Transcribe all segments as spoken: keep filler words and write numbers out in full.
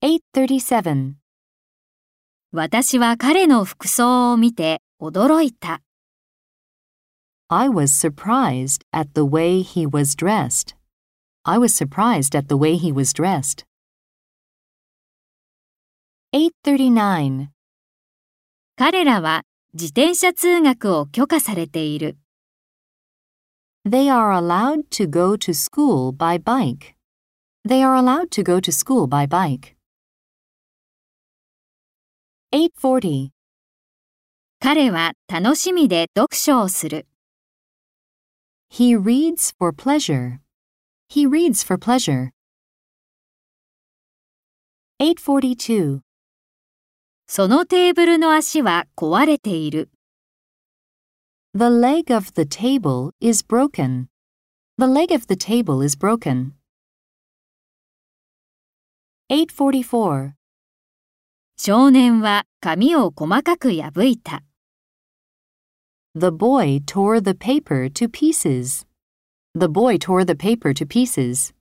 eight thirty-seven. 私は彼の服装を見て驚いた。 I was surprised at the way he was dressed. I was surprised at the way he was dressed. eight thirty-nine. 彼らは自転車通学を許可されている。 They are allowed to go to school by bike. They are allowed to go to school by bike. eight forty. 彼は楽しみで読書をする。 He reads for pleasure. He reads for pleasure. eight forty-two. そのテーブルの足は壊れている。 The leg of the table is broken. The leg of the table is broken. eight forty-four. 少年は紙を細かく破いた。 The boy tore the paper to pieces. The boy tore the paper to pieces.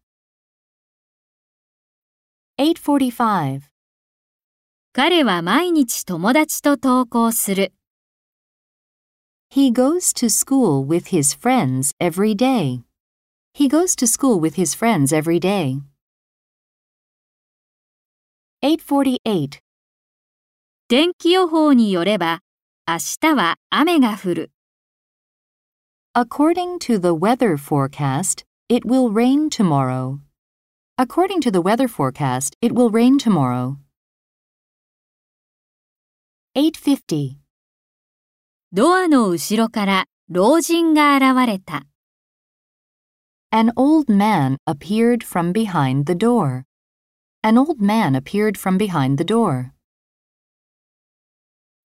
eight forty-five. 彼は毎日友達と登校する。 He goes to school with his friends every day. He goes to school with his friends every day. eight forty-eight. 天気予報によれば、明日は雨が降る。 According to the weather forecast, it will rain tomorrow. According to the weather forecast, it will rain tomorrow. eight fifty. ドアの後ろから老人が現れた。 An old man appeared from behind the door. An old man appeared from behind the door.